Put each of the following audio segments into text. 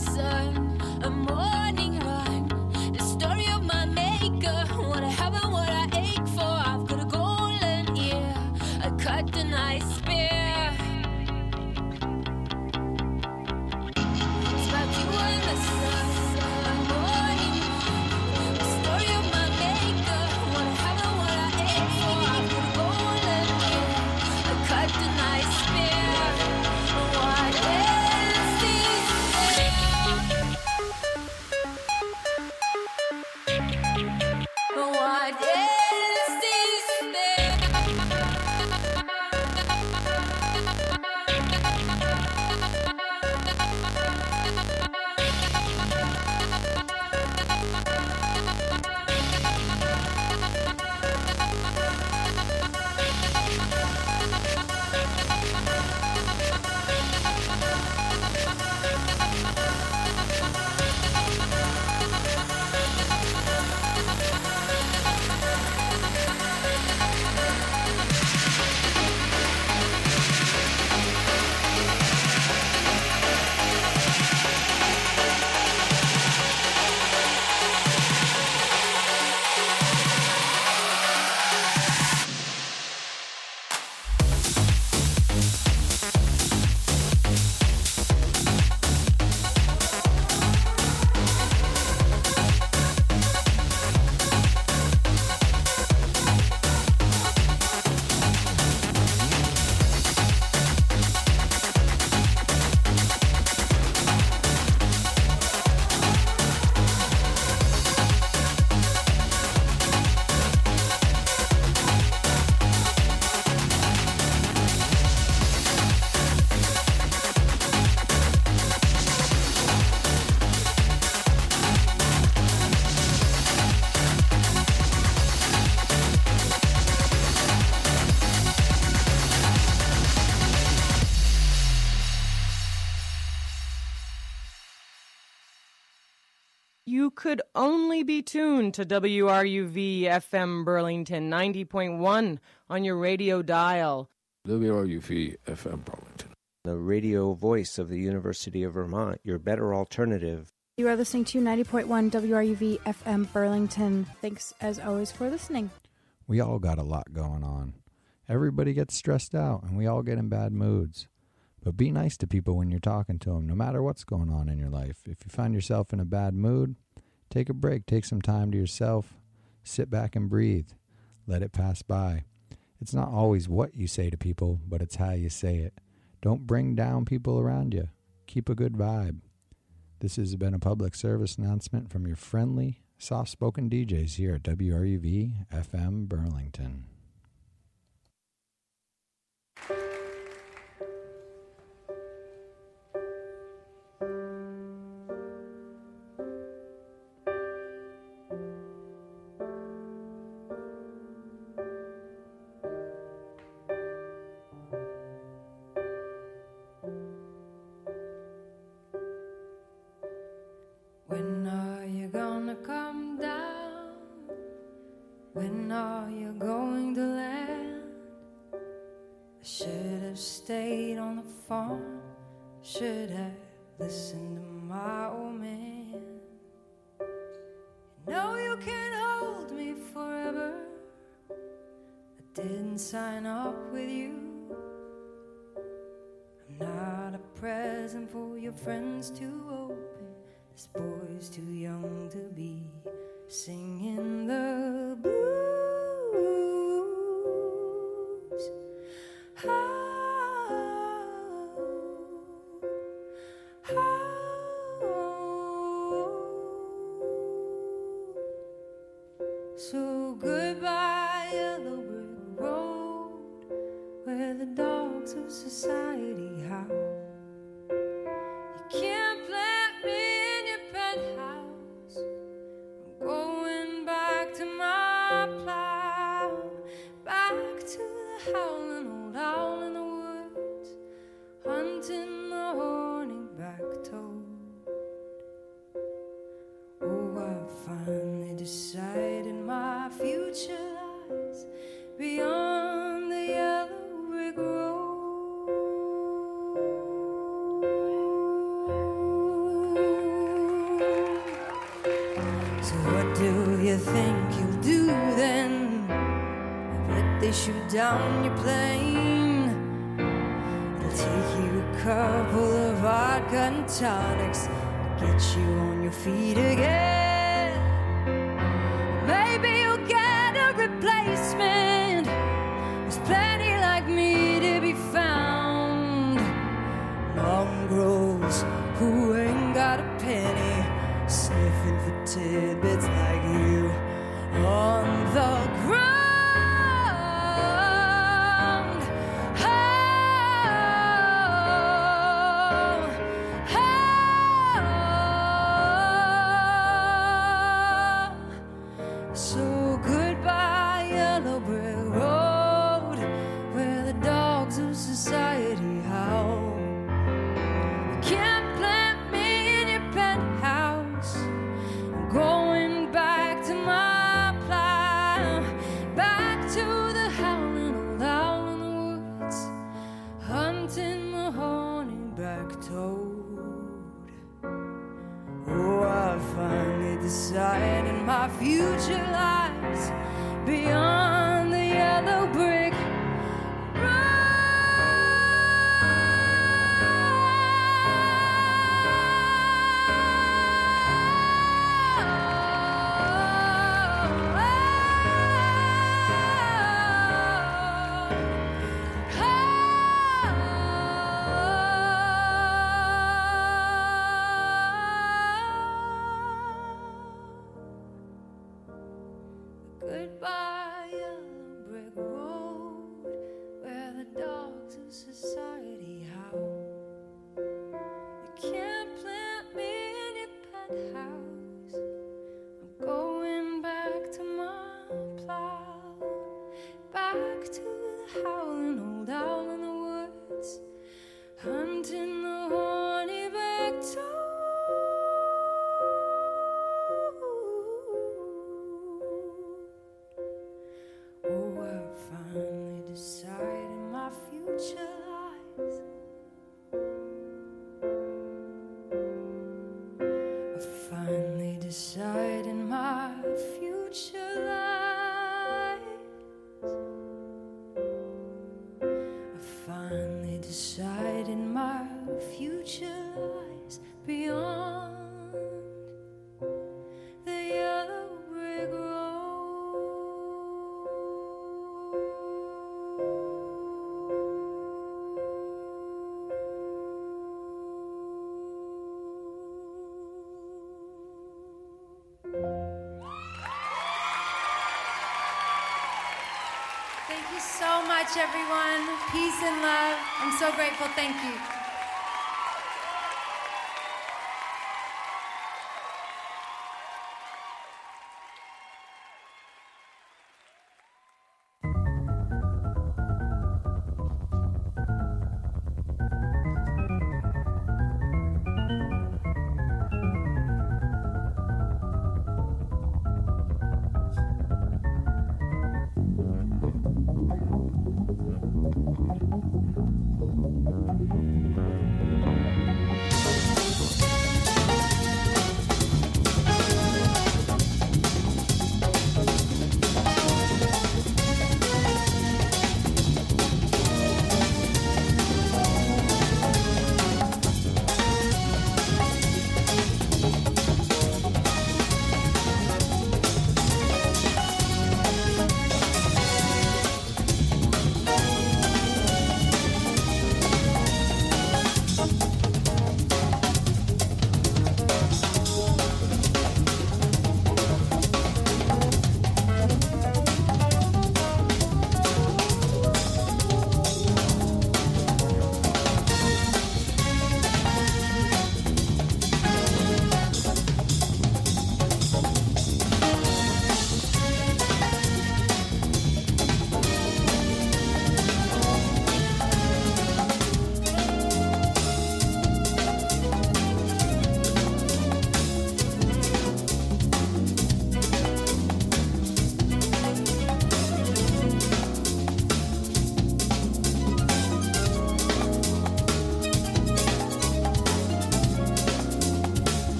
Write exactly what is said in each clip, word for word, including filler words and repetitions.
You could only be tuned to W R U V F M Burlington ninety point one on your radio dial. W R U V F M Burlington, the radio voice of the University of Vermont, your better alternative. You are listening to ninety point one W R U V F M Burlington. Thanks, as always, for listening. We all got a lot going on. Everybody gets stressed out, and we all get in bad moods. But be nice to people when you're talking to them, no matter what's going on in your life. If you find yourself in a bad mood, take a break. Take some time to yourself. Sit back and breathe. Let it pass by. It's not always what you say to people, but it's how you say it. Don't bring down people around you. Keep a good vibe. This has been a public service announcement from your friendly, soft-spoken D Js here at W R U V F M Burlington. When are you gonna come down? When are you going to land? I should have stayed on the farm. Should have listened to my old man. You know you can't hold me forever. I didn't sign up with you. I'm not a present for your friends to open. This boy's too young to be singing the blues. Oh, oh. So goodbye, yellow brick road, where the dogs of society howl. You can't plant me in your penthouse. I'm going back to my plow, back to the howling old owl in the woods, hunting the horny back-toad. Oh, I finally decided my future lies beyond the yellow brick road. you think you'll do then? If they shoot down your plane, it'll take you a couple of vodka and tonics to get you on your feet again. Maybe you'll get a replacement. There's plenty like me to be found. Mongrels who ain't got a penny, sniffing for tidbits like you on the ground. And my future lies beyond the yellow brick Goodbye, yellow brick road, where the dogs of society howl. You can't plant me in your penthouse. I'm going back to my plow, back to the howling old owl in the woods, hunting the horny back toad. Oh, I finally decided my future lies. I finally decided my future lies. I finally decided my future lies beyond the yellow brick road. Thank you so much, everyone. Peace and love. I'm so grateful. Thank you.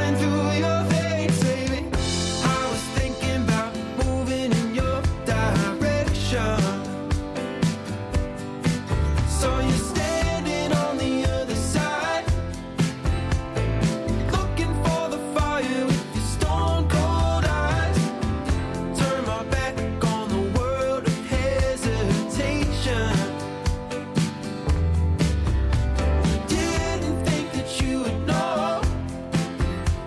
through your